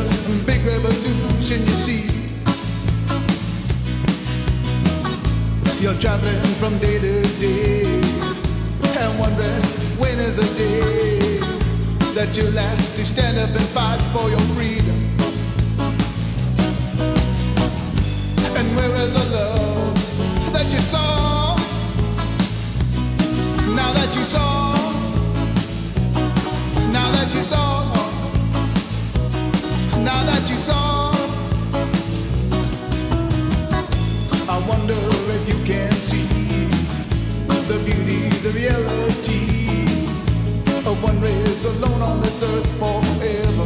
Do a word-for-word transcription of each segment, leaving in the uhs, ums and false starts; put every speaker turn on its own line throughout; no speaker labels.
a big revolution, you see. You're traveling from day to day and wondering when is the day that you'll have to stand up and fight for your freedom. And where is the love that you saw? Now that you saw, now that you saw, now that you saw, I wonder if you can see the beauty, the reality of one race alone on this earth forever.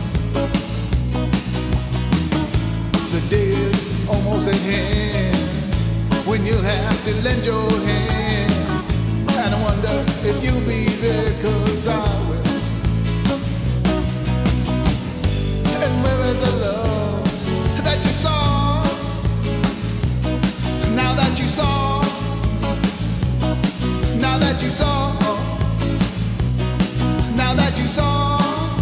The day is almost at hand when you'll have to lend your hands, and I wonder if you'll be there, 'cause I will. And where is the love that you saw? Now that you saw, now that you saw, now that you saw.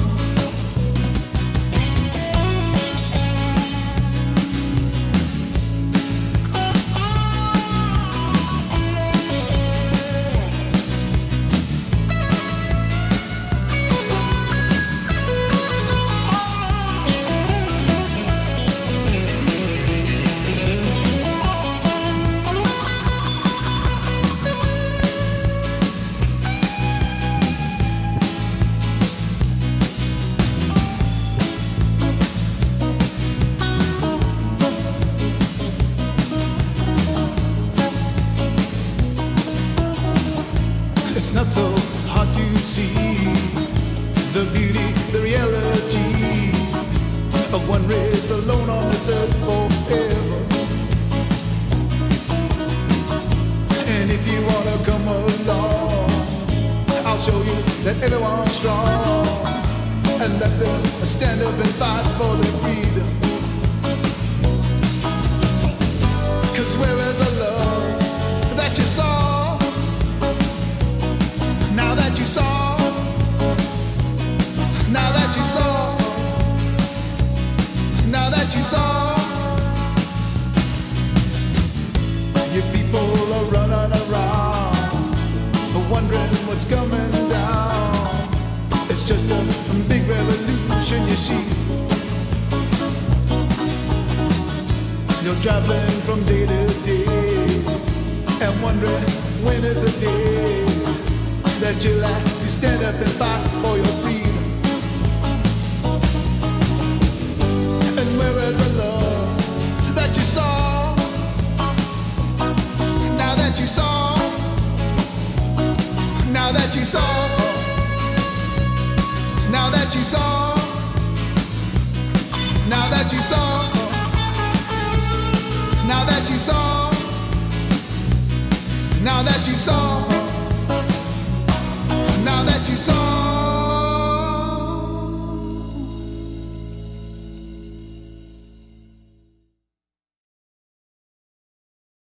It's not so hard to see the beauty, the reality of one race alone on this earth forever. And if you wanna come along, I'll show you that everyone's strong and that they'll stand up and fight for their freedom. 'Cause where is the love that you saw? Now that you saw, now that you saw, now that you saw, you people are running around, wondering what's coming down. It's just a, a big revolution, you see. You're traveling from day to day and wondering when is the day that you like to stand up and fight for your freedom. And where is the love that you saw? Now that you saw, now that you saw, now that you saw, now that you saw, now that you saw, now that you saw.